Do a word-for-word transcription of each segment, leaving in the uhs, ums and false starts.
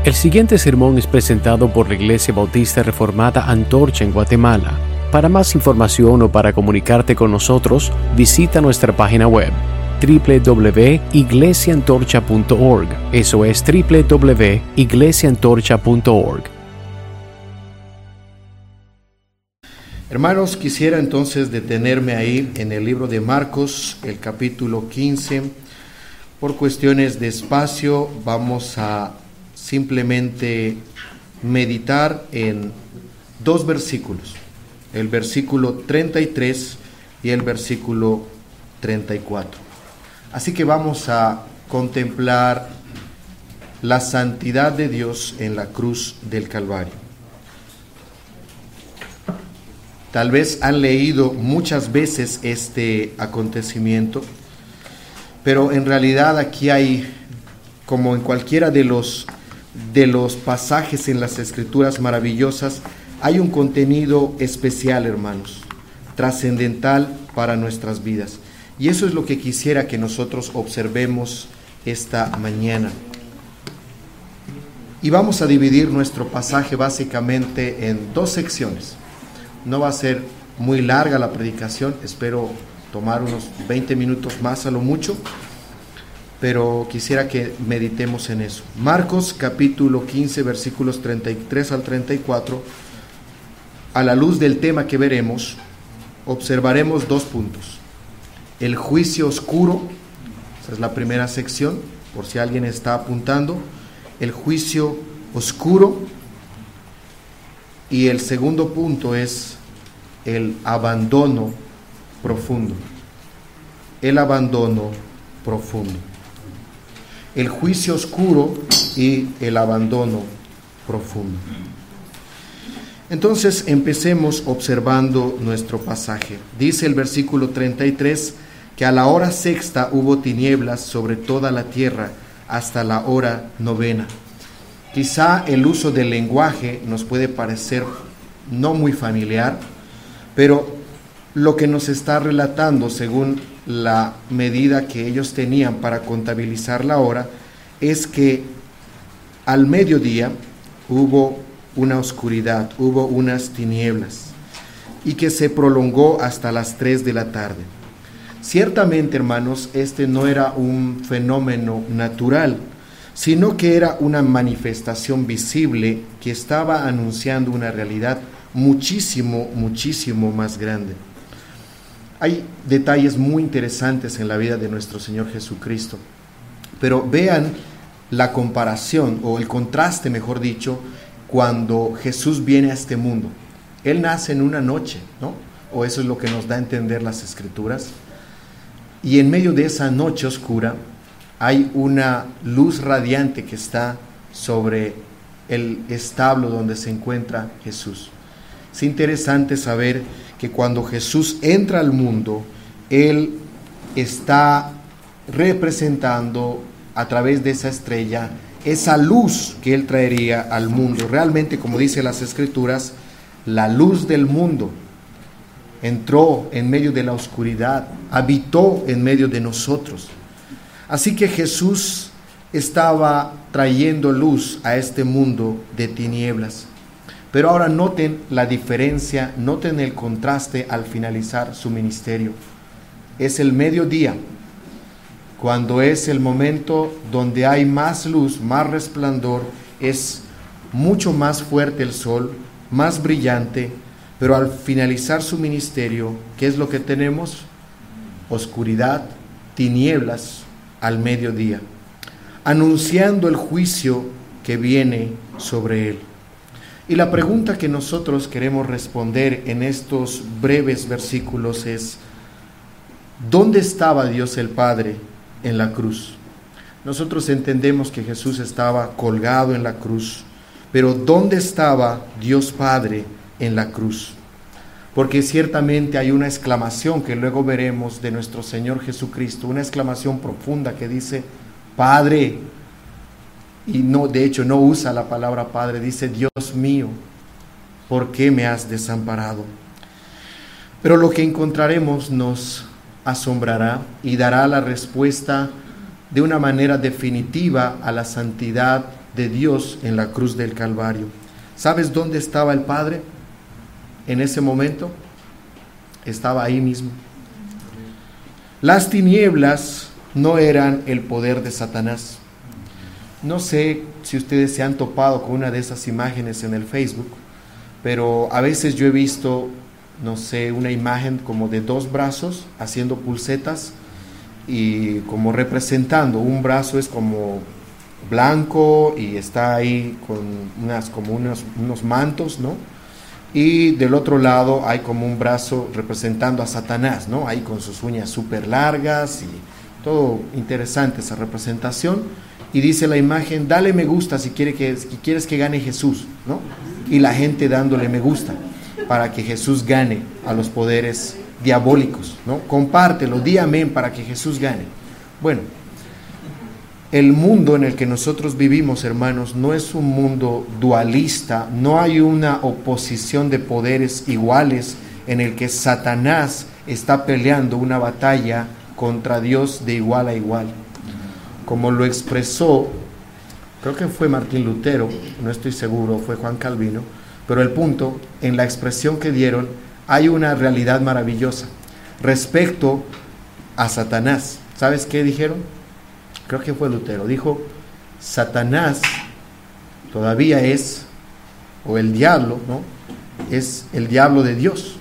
El siguiente sermón es presentado por la Iglesia Bautista Reformada Antorcha en Guatemala. Para más información o para comunicarte con nosotros, visita nuestra página web doble u doble u doble u punto iglesia antorcha punto org. Eso es doble u doble u doble u punto iglesia antorcha punto org. Hermanos, quisiera entonces detenerme ahí en el libro de Marcos, el capítulo quince. Por cuestiones de espacio vamos a simplemente meditar en dos versículos, el versículo treinta y tres y el versículo treinta y cuatro. Así que vamos a contemplar la santidad de Dios en la cruz del Calvario. Tal vez han leído muchas veces este acontecimiento, pero en realidad aquí hay, como en cualquiera de los, de los pasajes en las Escrituras maravillosas, hay un contenido especial, hermanos, trascendental para nuestras vidas. Y eso es lo que quisiera que nosotros observemos esta mañana. Y vamos a dividir nuestro pasaje básicamente en dos secciones. No va a ser muy larga la predicación, espero tomar unos veinte minutos más a lo mucho, pero quisiera que meditemos en eso. Marcos capítulo quince, versículos treinta y tres al treinta y cuatro, a la luz del tema que veremos, observaremos dos puntos. El juicio oscuro, esa es la primera sección, por si alguien está apuntando, el juicio oscuro, y el segundo punto es el abandono profundo. El abandono profundo. El juicio oscuro y el abandono profundo. Entonces empecemos observando nuestro pasaje. Dice el versículo treinta y tres que a la hora sexta hubo tinieblas sobre toda la tierra hasta la hora novena. Quizá el uso del lenguaje nos puede parecer no muy familiar, pero lo que nos está relatando, según la medida que ellos tenían para contabilizar la hora, es que al mediodía hubo una oscuridad, hubo unas tinieblas, y que se prolongó hasta las tres de la tarde. Ciertamente, hermanos, este no era un fenómeno natural, sino que era una manifestación visible que estaba anunciando una realidad muchísimo, muchísimo más grande. Hay detalles muy interesantes en la vida de nuestro Señor Jesucristo, pero vean la comparación, o el contraste, mejor dicho, cuando Jesús viene a este mundo. Él nace en una noche, ¿no? O eso es lo que nos da a entender las Escrituras. Y en medio de esa noche oscura hay una luz radiante que está sobre el establo donde se encuentra Jesús. Es interesante saber que cuando Jesús entra al mundo, Él está representando a través de esa estrella esa luz que Él traería al mundo. Realmente, como dice las Escrituras, la luz del mundo entró en medio de la oscuridad, habitó en medio de nosotros. Así que Jesús estaba trayendo luz a este mundo de tinieblas. Pero ahora noten la diferencia, noten el contraste al finalizar su ministerio. Es el mediodía, cuando es el momento donde hay más luz, más resplandor, es mucho más fuerte el sol, más brillante, pero al finalizar su ministerio, ¿qué es lo que tenemos? Oscuridad, tinieblas al mediodía, anunciando el juicio que viene sobre él. Y la pregunta que nosotros queremos responder en estos breves versículos es: ¿dónde estaba Dios el Padre en la cruz? Nosotros entendemos que Jesús estaba colgado en la cruz, pero ¿dónde estaba Dios Padre en la cruz? Porque ciertamente hay una exclamación que luego veremos de nuestro Señor Jesucristo, una exclamación profunda que dice: Padre. Y no, de hecho no usa la palabra Padre, dice: Dios mío, ¿por qué me has desamparado? Pero lo que encontraremos nos asombrará y dará la respuesta de una manera definitiva a la santidad de Dios en la cruz del Calvario. ¿Sabes dónde estaba el Padre en ese momento? Estaba ahí mismo. Las tinieblas no eran el poder de Satanás. No sé si ustedes se han topado con una de esas imágenes en el Facebook, pero a veces yo he visto, no sé, una imagen como de dos brazos haciendo pulsetas y como representando, un brazo es como blanco y está ahí con unas, como unos, unos mantos, ¿no? Y del otro lado hay como un brazo representando a Satanás, ¿no? Ahí con sus uñas súper largas y todo interesante esa representación. Y dice la imagen, dale me gusta si, quiere que, si quieres que gane Jesús, ¿no? Y la gente dándole me gusta para que Jesús gane a los poderes diabólicos, ¿no? Compártelo, di amén para que Jesús gane. Bueno, el mundo en el que nosotros vivimos, hermanos, no es un mundo dualista, no hay una oposición de poderes iguales en el que Satanás está peleando una batalla contra Dios de igual a igual. Como lo expresó, creo que fue Martín Lutero, no estoy seguro, fue Juan Calvino, pero el punto, en la expresión que dieron, hay una realidad maravillosa respecto a Satanás. ¿Sabes qué dijeron? Creo que fue Lutero, dijo, Satanás todavía es, o el diablo, ¿no? Es el diablo de Dios.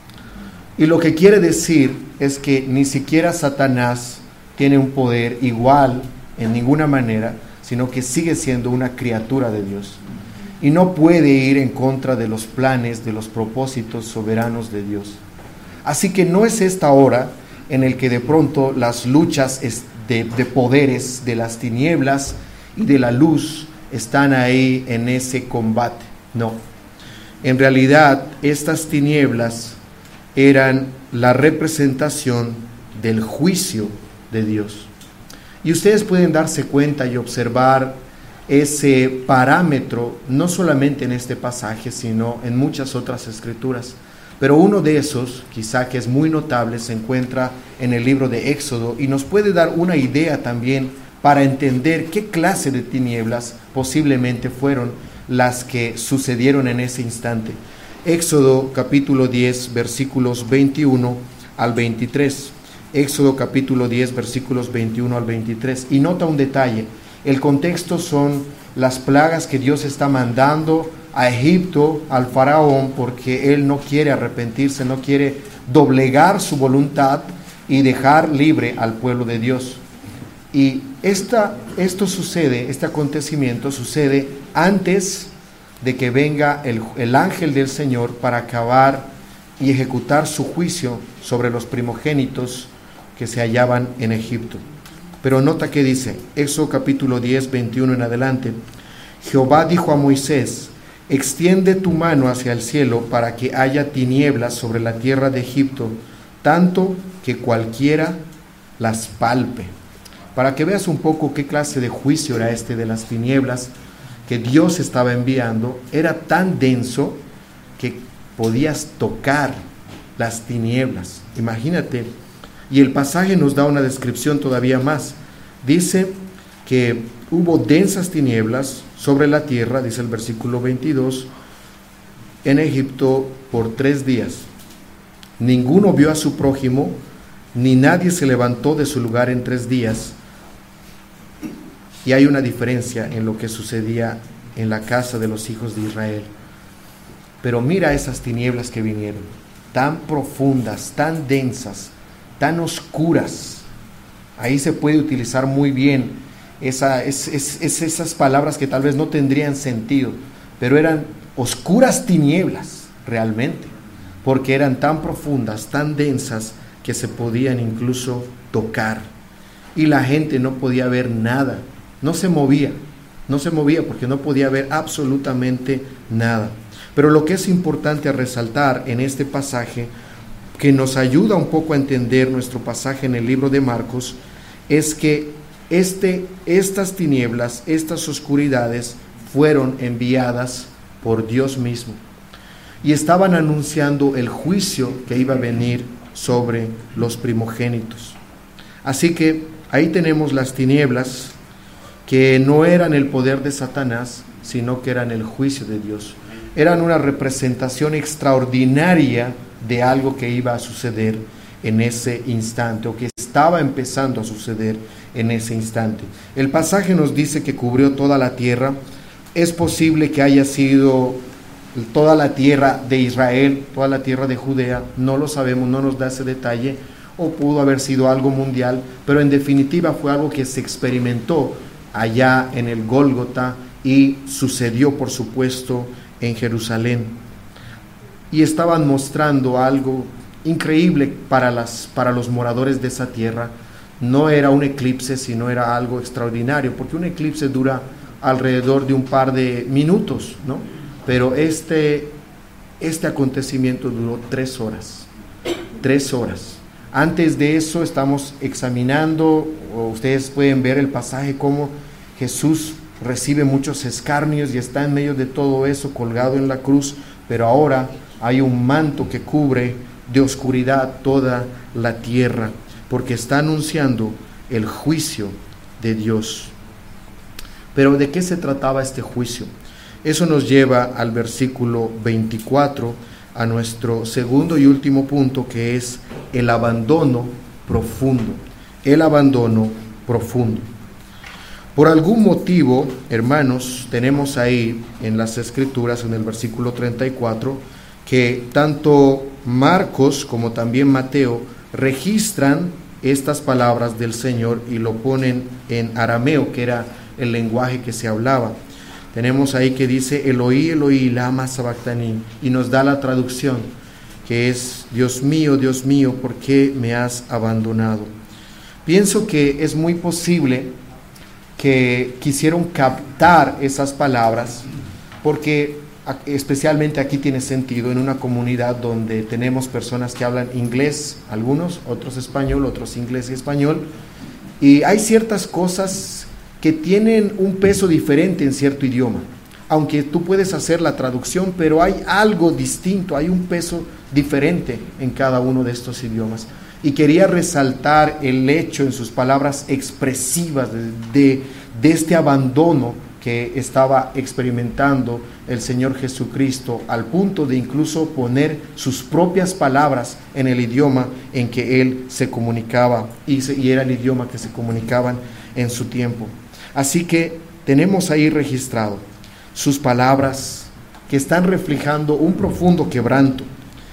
Y lo que quiere decir es que ni siquiera Satanás tiene un poder igual en ninguna manera, sino que sigue siendo una criatura de Dios. Y no puede ir en contra de los planes, de los propósitos soberanos de Dios. Así que no es esta hora en el que de pronto las luchas de, de poderes de las tinieblas y de la luz están ahí en ese combate. No. En realidad, estas tinieblas eran la representación del juicio de Dios. Y ustedes pueden darse cuenta y observar ese parámetro, no solamente en este pasaje, sino en muchas otras escrituras. Pero uno de esos, quizá que es muy notable, se encuentra en el libro de Éxodo y nos puede dar una idea también para entender qué clase de tinieblas posiblemente fueron las que sucedieron en ese instante. Éxodo capítulo diez, versículos veintiuno al veintitrés. Éxodo capítulo diez, versículos veintiuno al veintitrés. Y nota un detalle, el contexto son las plagas que Dios está mandando a Egipto, al faraón, porque él no quiere arrepentirse, no quiere doblegar su voluntad y dejar libre al pueblo de Dios. Y esta, esto sucede, este acontecimiento sucede antes de que venga el, el ángel del Señor para acabar y ejecutar su juicio sobre los primogénitos que se hallaban en Egipto. Pero nota que dice, Éxodo capítulo diez, veintiuno en adelante, Jehová dijo a Moisés, extiende tu mano hacia el cielo para que haya tinieblas sobre la tierra de Egipto, tanto que cualquiera las palpe. Para que veas un poco qué clase de juicio era este de las tinieblas que Dios estaba enviando, era tan denso que podías tocar las tinieblas. Imagínate. Y el pasaje nos da una descripción todavía más. Dice que hubo densas tinieblas sobre la tierra, dice el versículo veintidós, en Egipto por tres días. Ninguno vio a su prójimo, ni nadie se levantó de su lugar en tres días. Y hay una diferencia en lo que sucedía en la casa de los hijos de Israel. Pero mira esas tinieblas que vinieron, tan profundas, tan densas, tan oscuras. Ahí se puede utilizar muy bien esa, es, es, es esas palabras que tal vez no tendrían sentido, pero eran oscuras tinieblas realmente, porque eran tan profundas, tan densas, que se podían incluso tocar. Y la gente no podía ver nada, no se movía, no se movía porque no podía ver absolutamente nada. Pero lo que es importante a resaltar en este pasaje, que nos ayuda un poco a entender nuestro pasaje en el libro de Marcos, es que este, estas tinieblas, estas oscuridades fueron enviadas por Dios mismo y estaban anunciando el juicio que iba a venir sobre los primogénitos. Así que ahí tenemos las tinieblas que no eran el poder de Satanás, sino que eran el juicio de Dios. Eran una representación extraordinaria de algo que iba a suceder en ese instante, o que estaba empezando a suceder en ese instante. El pasaje nos dice que cubrió toda la tierra. Es posible que haya sido toda la tierra de Israel, toda la tierra de Judea, no lo sabemos, no nos da ese detalle, o pudo haber sido algo mundial, pero en definitiva fue algo que se experimentó allá en el Gólgota y sucedió, por supuesto, en Jerusalén. Y estaban mostrando algo increíble para, las, para los moradores de esa tierra. No era un eclipse, sino era algo extraordinario, porque un eclipse dura alrededor de un par de minutos, ¿no? Pero este, este acontecimiento duró tres horas, tres horas. Antes de eso estamos examinando, o ustedes pueden ver el pasaje, cómo Jesús recibe muchos escarnios y está en medio de todo eso colgado en la cruz, pero ahora hay un manto que cubre de oscuridad toda la tierra, porque está anunciando el juicio de Dios. Pero ¿de qué se trataba este juicio? Eso nos lleva al versículo veinticuatro, a nuestro segundo y último punto, que es el abandono profundo. El abandono profundo. Por algún motivo, hermanos, tenemos ahí en las Escrituras, en el versículo treinta y cuatro, que tanto Marcos como también Mateo registran estas palabras del Señor y lo ponen en arameo, que era el lenguaje que se hablaba. Tenemos ahí que dice Eloí, Eloí, lama sabactani, y nos da la traducción, que es Dios mío, Dios mío, ¿por qué me has abandonado? Pienso que es muy posible que quisieron captar esas palabras, porque especialmente aquí tiene sentido en una comunidad donde tenemos personas que hablan inglés, algunos, otros español, otros inglés y español, y hay ciertas cosas que tienen un peso diferente en cierto idioma, aunque tú puedes hacer la traducción, pero hay algo distinto, hay un peso diferente en cada uno de estos idiomas. Y quería resaltar el hecho en sus palabras expresivas de, de, de este abandono que estaba experimentando el Señor Jesucristo, al punto de incluso poner sus propias palabras en el idioma en que Él se comunicaba, y, se, y era el idioma que se comunicaban en su tiempo. Así que tenemos ahí registrado sus palabras que están reflejando un profundo quebranto.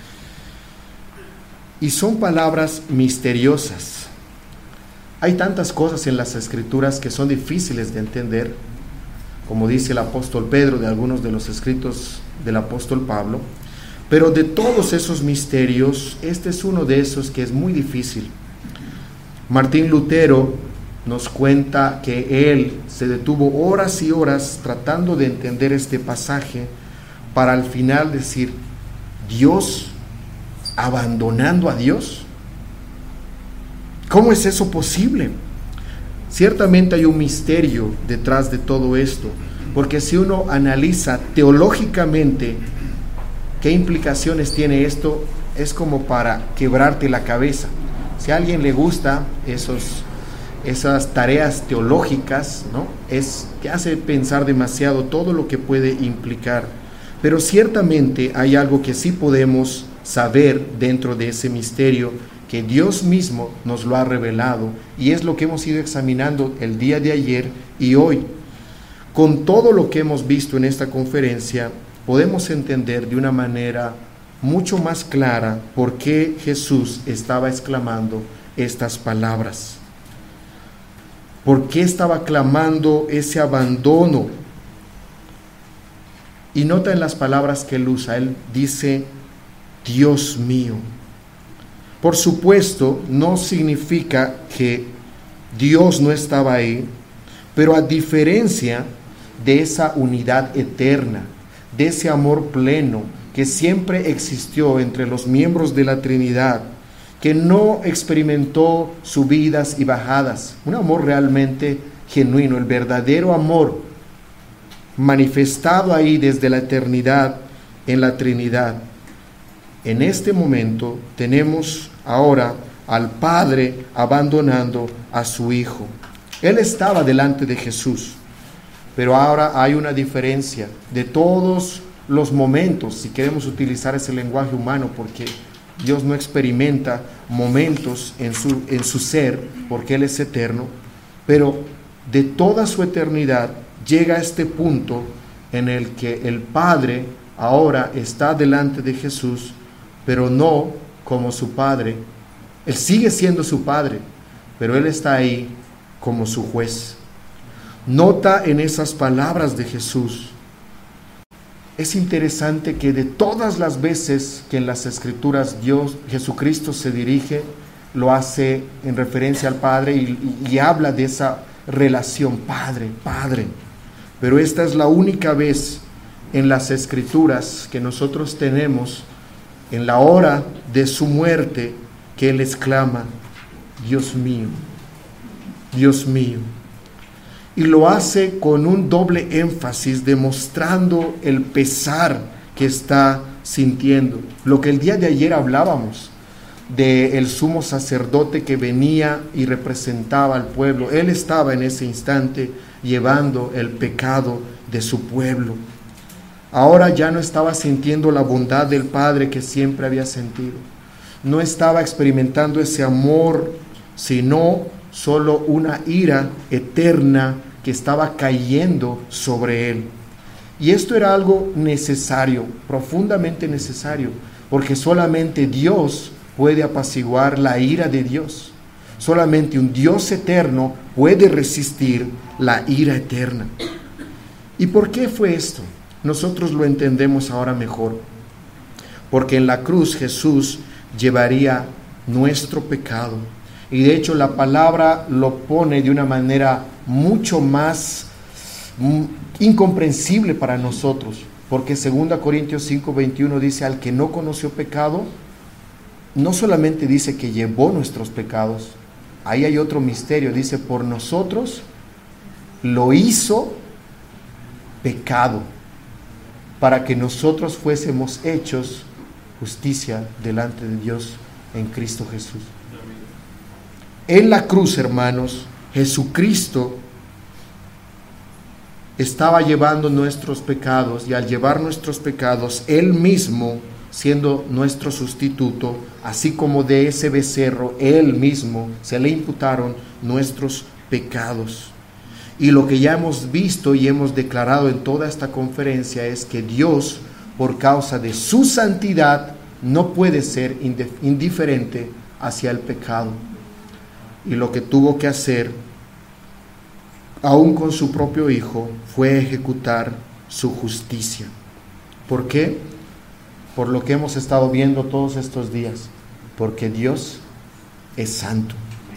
Y son palabras misteriosas. Hay tantas cosas en las Escrituras que son difíciles de entender, como dice el apóstol Pedro de algunos de los escritos del apóstol Pablo, pero de todos esos misterios, este es uno de esos que es muy difícil. Martín Lutero nos cuenta que él se detuvo horas y horas tratando de entender este pasaje, para al final decir, ¿Dios abandonando a Dios? ¿Cómo es eso posible? Ciertamente hay un misterio detrás de todo esto, porque si uno analiza teológicamente qué implicaciones tiene esto, es como para quebrarte la cabeza. Si a alguien le gusta esos, esas tareas teológicas, ¿no?, es que hace pensar demasiado todo lo que puede implicar. Pero ciertamente hay algo que sí podemos saber dentro de ese misterio, que Dios mismo nos lo ha revelado, y es lo que hemos ido examinando el día de ayer y hoy. Con todo lo que hemos visto en esta conferencia, podemos entender de una manera mucho más clara por qué Jesús estaba exclamando estas palabras. ¿Por qué estaba clamando ese abandono? Y nota en las palabras que él usa, él dice, Dios mío. Por supuesto, no significa que Dios no estaba ahí, pero a diferencia de esa unidad eterna, de ese amor pleno que siempre existió entre los miembros de la Trinidad, que no experimentó subidas y bajadas, un amor realmente genuino, el verdadero amor manifestado ahí desde la eternidad en la Trinidad. En este momento tenemos ahora al Padre abandonando a su Hijo. Él estaba delante de Jesús, pero ahora hay una diferencia de todos los momentos, si queremos utilizar ese lenguaje humano, porque Dios no experimenta momentos en su, en su ser, porque Él es eterno, pero de toda su eternidad llega a este punto en el que el Padre ahora está delante de Jesús, pero no como su Padre. Él sigue siendo su Padre, pero Él está ahí como su juez. Nota en esas palabras de Jesús, es interesante que de todas las veces que en las Escrituras Dios, Jesucristo se dirige, lo hace en referencia al Padre y, y, y habla de esa relación, Padre, Padre. Pero esta es la única vez en las Escrituras que nosotros tenemos, en la hora de su muerte, que Él exclama, Dios mío, Dios mío. Y lo hace con un doble énfasis, demostrando el pesar que está sintiendo. Lo que el día de ayer hablábamos, del sumo sacerdote que venía y representaba al pueblo. Él estaba en ese instante llevando el pecado de su pueblo. Ahora ya no estaba sintiendo la bondad del Padre que siempre había sentido. No estaba experimentando ese amor, sino solo una ira eterna que estaba cayendo sobre él. Y esto era algo necesario, profundamente necesario, porque solamente Dios puede apaciguar la ira de Dios. Solamente un Dios eterno puede resistir la ira eterna. ¿Y por qué fue esto? Nosotros lo entendemos ahora mejor. Porque en la cruz Jesús llevaría nuestro pecado. Y de hecho la palabra lo pone de una manera mucho más mm, incomprensible para nosotros. Porque segunda Corintios cinco veintiuno dice, al que no conoció pecado, no solamente dice que llevó nuestros pecados, ahí hay otro misterio, dice, por nosotros lo hizo pecado, para que nosotros fuésemos hechos justicia delante de Dios en Cristo Jesús. En la cruz, hermanos, Jesucristo estaba llevando nuestros pecados, y al llevar nuestros pecados, Él mismo, siendo nuestro sustituto, así como de ese becerro, Él mismo, se le imputaron nuestros pecados. Y lo que ya hemos visto y hemos declarado en toda esta conferencia es que Dios, por causa de su santidad, no puede ser indiferente hacia el pecado. Y lo que tuvo que hacer, aún con su propio Hijo, fue ejecutar su justicia. ¿Por qué? Por lo que hemos estado viendo todos estos días, porque Dios es santo.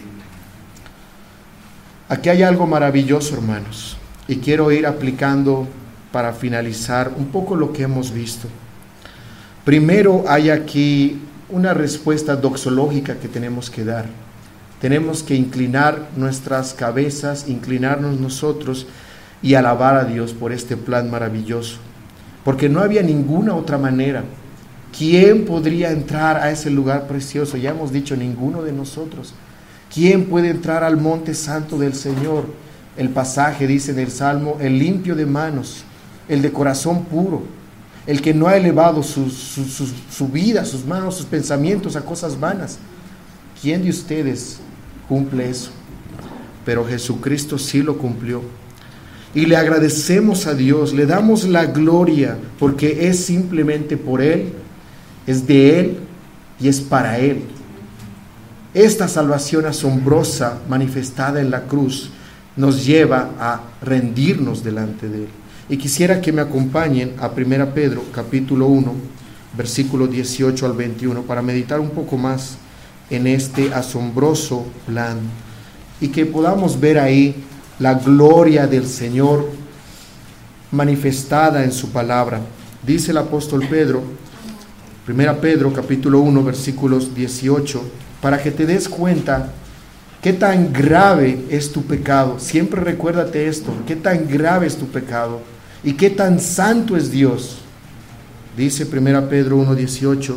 Aquí hay algo maravilloso, hermanos, y quiero ir aplicando para finalizar un poco lo que hemos visto. Primero hay aquí una respuesta doxológica que tenemos que dar. Tenemos que inclinar nuestras cabezas, inclinarnos nosotros y alabar a Dios por este plan maravilloso, porque no había ninguna otra manera. ¿Quién podría entrar a ese lugar precioso? Ya hemos dicho, ninguno de nosotros. ¿Quién puede entrar al monte santo del Señor? El pasaje dice en el Salmo, el limpio de manos, el de corazón puro, el que no ha elevado su, su, su, su vida, sus manos, sus pensamientos a cosas vanas. ¿Quién de ustedes cumple eso? Pero Jesucristo sí lo cumplió. Y le agradecemos a Dios, le damos la gloria, porque es simplemente por Él, es de Él y es para Él. Esta salvación asombrosa manifestada en la cruz nos lleva a rendirnos delante de Él. Y quisiera que me acompañen a primera Pedro capítulo uno, versículo dieciocho al veintiuno, para meditar un poco más en este asombroso plan y que podamos ver ahí la gloria del Señor manifestada en su palabra. Dice el apóstol Pedro, primera Pedro capítulo uno, versículos dieciocho, para que te des cuenta qué tan grave es tu pecado. Siempre recuérdate esto, qué tan grave es tu pecado y qué tan santo es Dios. Dice primera Pedro uno, dieciocho,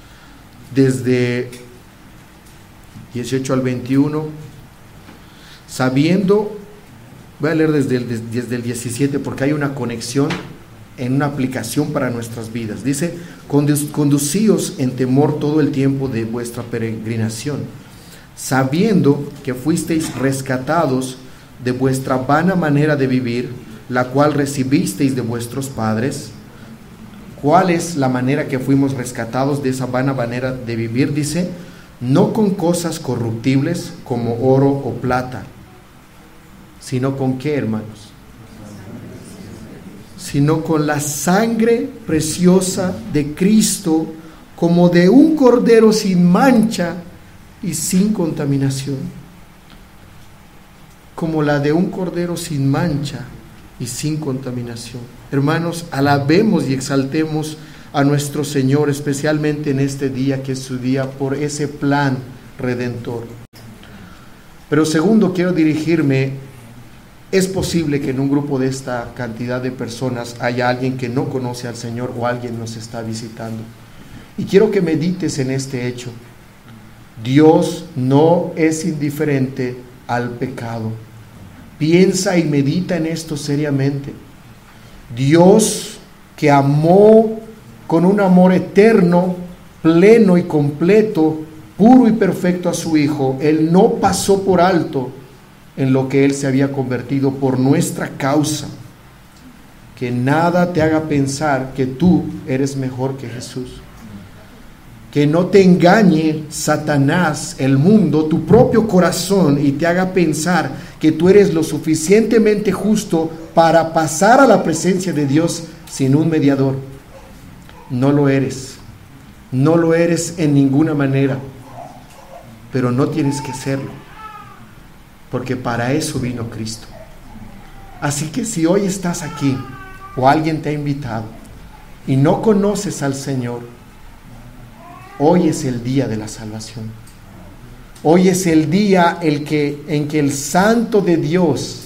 desde dieciocho al veintiuno. sabiendo, voy a leer desde el, desde el diecisiete porque hay una conexión en una aplicación para nuestras vidas. Dice: conducíos en temor todo el tiempo de vuestra peregrinación, sabiendo que fuisteis rescatados de vuestra vana manera de vivir, la cual recibisteis de vuestros padres. ¿Cuál es la manera que fuimos rescatados de esa vana manera de vivir? Dice: no con cosas corruptibles como oro o plata, sino con ¿qué, hermanos? Sino con la sangre preciosa de Cristo, como de un cordero sin mancha y sin contaminación. Como la de un cordero sin mancha y sin contaminación. Hermanos, alabemos y exaltemos a nuestro Señor, especialmente en este día que es su día, por ese plan redentor. Pero segundo, quiero dirigirme: es posible que en un grupo de esta cantidad de personas haya alguien que no conoce al Señor o alguien nos está visitando. Y quiero que medites en este hecho. Dios no es indiferente al pecado. Piensa y medita en esto seriamente. Dios, que amó con un amor eterno, pleno y completo, puro y perfecto a su Hijo, Él no pasó por alto en lo que Él se había convertido por nuestra causa. Que nada te haga pensar que tú eres mejor que Jesús. Que no te engañe Satanás, el mundo, tu propio corazón, y te haga pensar que tú eres lo suficientemente justo para pasar a la presencia de Dios sin un mediador. No lo eres. No lo eres en ninguna manera. Pero no tienes que serlo, porque para eso vino Cristo. Así que si hoy estás aquí o alguien te ha invitado y no conoces al Señor, hoy es el día de la salvación. Hoy es el día el que, en que el Santo de Dios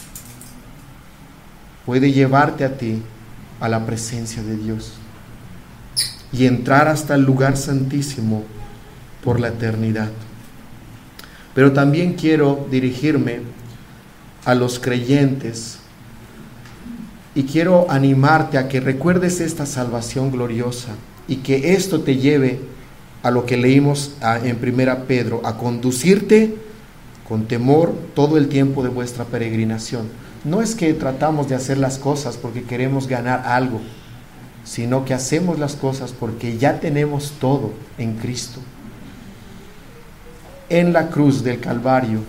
puede llevarte a ti a la presencia de Dios y entrar hasta el lugar santísimo por la eternidad. Pero también quiero dirigirme a los creyentes y quiero animarte a que recuerdes esta salvación gloriosa y que esto te lleve a lo que leímos en primera Pedro, a conducirte con temor todo el tiempo de vuestra peregrinación. No es que tratamos de hacer las cosas porque queremos ganar algo, sino que hacemos las cosas porque ya tenemos todo en Cristo. En la cruz del Calvario,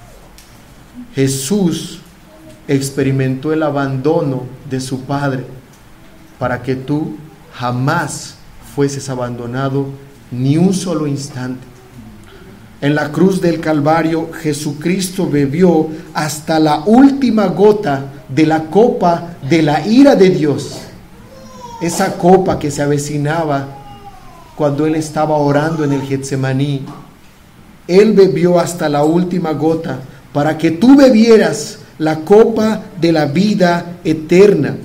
Jesús experimentó el abandono de su Padre para que tú jamás fueses abandonado ni un solo instante. En la cruz del Calvario, Jesucristo bebió hasta la última gota de la copa de la ira de Dios. Esa copa que se avecinaba cuando Él estaba orando en el Getsemaní. Él bebió hasta la última gota para que tú bebieras la copa de la vida eterna.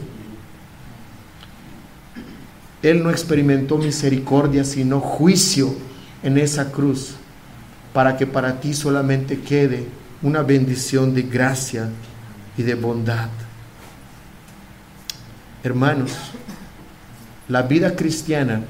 Él no experimentó misericordia, sino juicio en esa cruz, para que para ti solamente quede una bendición de gracia y de bondad. Hermanos, la vida cristiana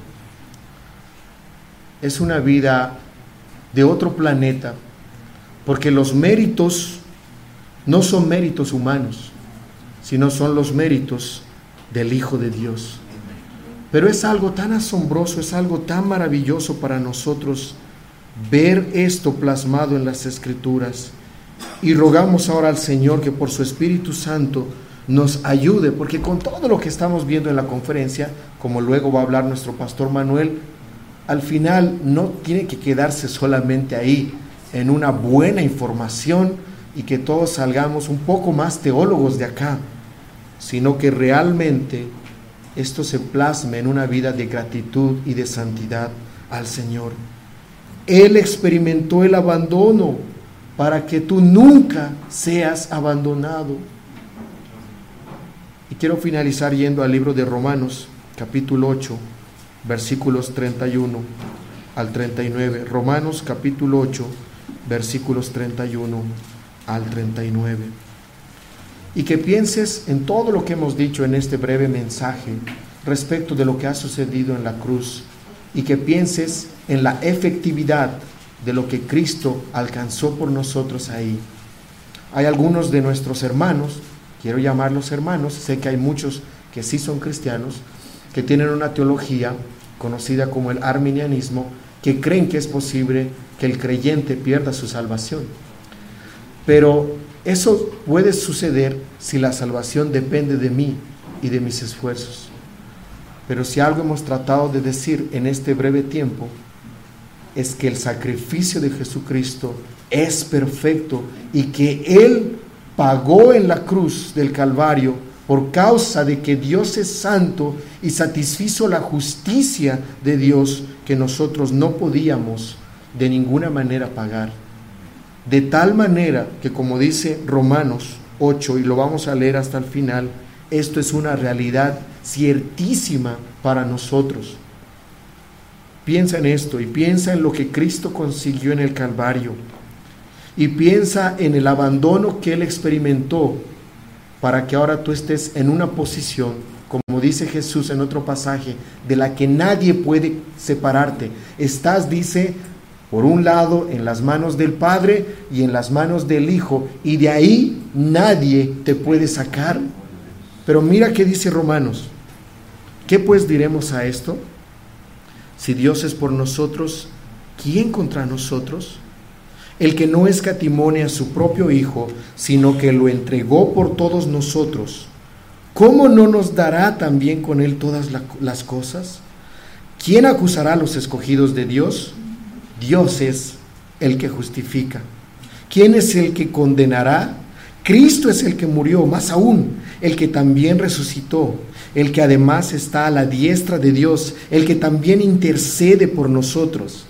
es una vida de otro planeta, porque los méritos no son méritos humanos, sino son los méritos del Hijo de Dios. Pero es algo tan asombroso, es algo tan maravilloso para nosotros ver esto plasmado en las Escrituras. Y rogamos ahora al Señor que por su Espíritu Santo nos ayude, porque con todo lo que estamos viendo en la conferencia, como luego va a hablar nuestro pastor Manuel, al final no tiene que quedarse solamente ahí en una buena información y que todos salgamos un poco más teólogos de acá, sino que realmente esto se plasme en una vida de gratitud y de santidad al Señor. Él experimentó el abandono para que tú nunca seas abandonado. Y quiero finalizar yendo al libro de Romanos, capítulo ocho, versículos treinta y uno al treinta y nueve. Romanos capítulo ocho, versículos treinta y uno al treinta y nueve. Y que pienses en todo lo que hemos dicho en este breve mensaje respecto de lo que ha sucedido en la cruz, y que pienses en la efectividad de lo que Cristo alcanzó por nosotros ahí. Hay algunos de nuestros hermanos, quiero llamarlos hermanos, sé que hay muchos que sí son cristianos, que tienen una teología conocida como el arminianismo, que creen que es posible que el creyente pierda su salvación. Pero eso puede suceder si la salvación depende de mí y de mis esfuerzos. Pero si algo hemos tratado de decir en este breve tiempo, es que el sacrificio de Jesucristo es perfecto y que Él pagó en la cruz del Calvario por causa de que Dios es santo y satisfizo la justicia de Dios que nosotros no podíamos de ninguna manera pagar. De tal manera que, como dice Romanos ocho, y lo vamos a leer hasta el final, esto es una realidad ciertísima para nosotros. Piensa en esto y piensa en lo que Cristo consiguió en el Calvario, y piensa en el abandono que Él experimentó para que ahora tú estés en una posición, como dice Jesús en otro pasaje, de la que nadie puede separarte. Estás, dice, por un lado en las manos del Padre y en las manos del Hijo, y de ahí nadie te puede sacar. Pero mira qué dice Romanos. ¿Qué pues diremos a esto? Si Dios es por nosotros, ¿quién contra nosotros? El que no escatimone a su propio Hijo, sino que lo entregó por todos nosotros, ¿cómo no nos dará también con Él todas la, las cosas? ¿Quién acusará a los escogidos de Dios? Dios es el que justifica. ¿Quién es el que condenará? Cristo es el que murió, más aún, el que también resucitó, el que además está a la diestra de Dios, el que también intercede por nosotros.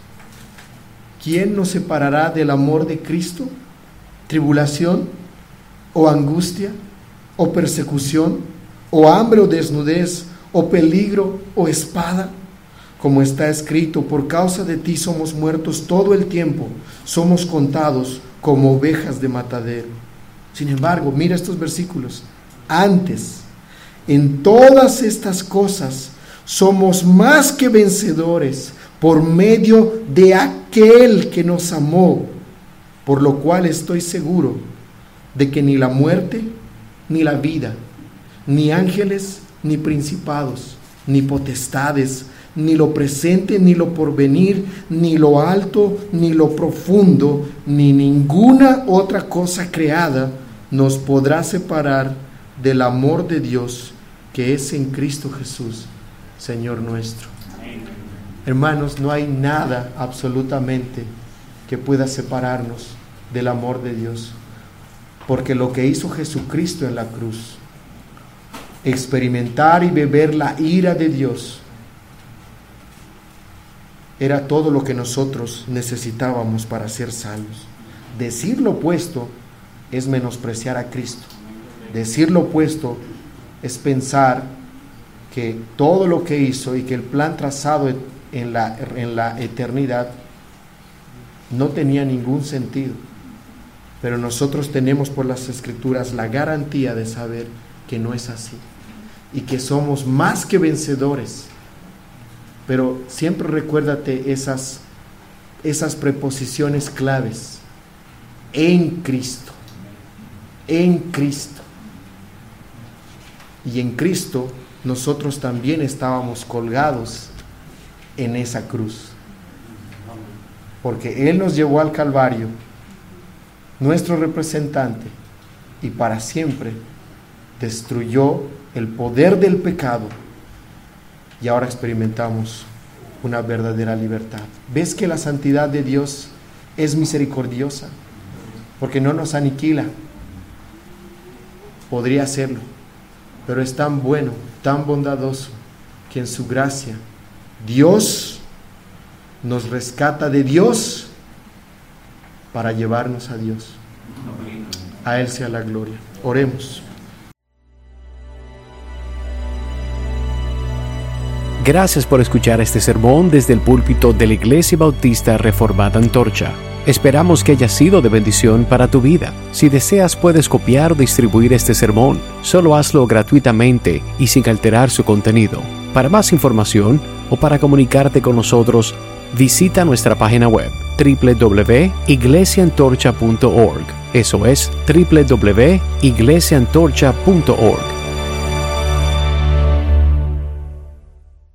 ¿Quién nos separará del amor de Cristo? ¿Tribulación? ¿O angustia? ¿O persecución? ¿O hambre o desnudez? ¿O peligro o espada? Como está escrito, por causa de ti somos muertos todo el tiempo, somos contados como ovejas de matadero. Sin embargo, mira estos versículos. Antes, en todas estas cosas, somos más que vencedores por medio de aquel que nos amó, por lo cual estoy seguro de que ni la muerte, ni la vida, ni ángeles, ni principados, ni potestades, ni lo presente, ni lo porvenir, ni lo alto, ni lo profundo, ni ninguna otra cosa creada nos podrá separar del amor de Dios que es en Cristo Jesús, Señor nuestro. Hermanos, no hay nada absolutamente que pueda separarnos del amor de Dios, porque lo que hizo Jesucristo en la cruz, experimentar y beber la ira de Dios, era todo lo que nosotros necesitábamos para ser salvos. Decir lo opuesto es menospreciar a Cristo. Decir lo opuesto es pensar que todo lo que hizo y que el plan trazado en la, en la eternidad no tenía ningún sentido. Pero nosotros tenemos por las Escrituras la garantía de saber que no es así y que somos más que vencedores. Pero siempre recuérdate esas, esas preposiciones claves. En Cristo. En Cristo. Y en Cristo nosotros también estábamos colgados en esa cruz. Porque Él nos llevó al Calvario, nuestro representante, y para siempre destruyó el poder del pecado. Y ahora experimentamos una verdadera libertad. ¿Ves que la santidad de Dios es misericordiosa? Porque no nos aniquila. Podría hacerlo, pero es tan bueno, tan bondadoso, que en su gracia Dios nos rescata de Dios para llevarnos a Dios. A Él sea la gloria. Oremos. Gracias por escuchar este sermón desde el púlpito de la Iglesia Bautista Reformada Antorcha. Esperamos que haya sido de bendición para tu vida. Si deseas, puedes copiar o distribuir este sermón. Solo hazlo gratuitamente y sin alterar su contenido. Para más información o para comunicarte con nosotros, visita nuestra página web doble u doble u doble u punto iglesia antorcha punto org. Eso es doble u doble u doble u punto iglesia antorcha punto org.